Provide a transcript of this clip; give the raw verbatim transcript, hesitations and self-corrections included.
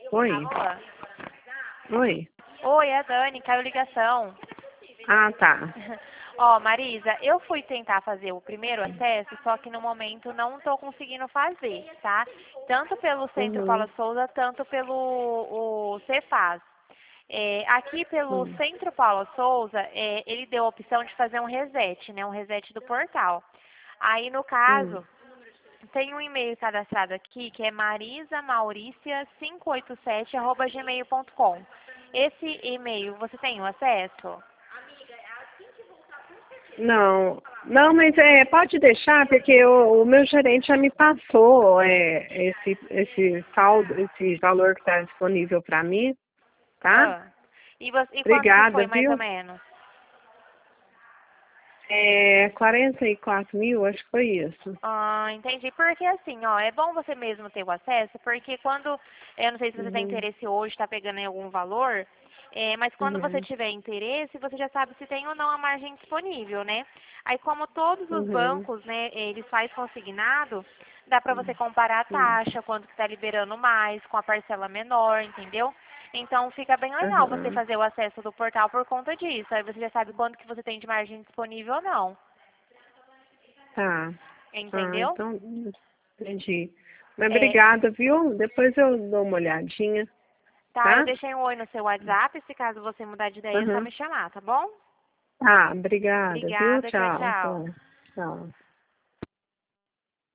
Oi, Alô? oi. Oi, é a Dani, caiu ligação. Ah, tá. Ó, Marisa, eu fui tentar fazer o primeiro acesso, só que no momento não estou conseguindo fazer, tá? Tanto pelo Centro Paula Uhum. Souza, tanto pelo o Cefaz. É, aqui pelo Hum. Centro Paula Souza, é, ele deu a opção de fazer um reset, né? Um reset do portal. Aí, no Hum. caso, tem um e-mail cadastrado aqui que é marisamauricia cinco oito sete arroba gmail ponto com. Esse e-mail, você tem o acesso? Não, não, mas é, pode deixar, porque o, o meu gerente já me passou é, esse, esse saldo, esse valor que está disponível para mim, tá? Ah. E, você, e quanto que Obrigada, foi, mais ou viu? menos? É quarenta e quatro mil, acho que foi isso. Ah, entendi. Porque assim, ó, é bom você mesmo ter o acesso, porque quando, eu não sei se você tem Uhum, interesse hoje, está pegando em algum valor, é, mas quando você uhum, tiver interesse, você já sabe se tem ou não a margem disponível, né? Aí como todos os uhum, bancos, né, eles fazem consignado, dá para você comparar a uhum, taxa, quanto que está liberando mais, com a parcela menor, entendeu? Então fica bem legal você uhum. fazer o acesso do portal por conta disso. Aí você já sabe quanto que você tem de margem disponível ou não. Tá. Ah, Entendeu? então, entendi. Mas É, obrigada, viu? Depois eu dou uma olhadinha, tá, eu tá? deixei um oi no seu WhatsApp, se caso você mudar de ideia é só Uhum. me chamar, tá bom? Tá, obrigada, viu? Obrigada, tchau, Tchau. tchau. Tá. Tchau.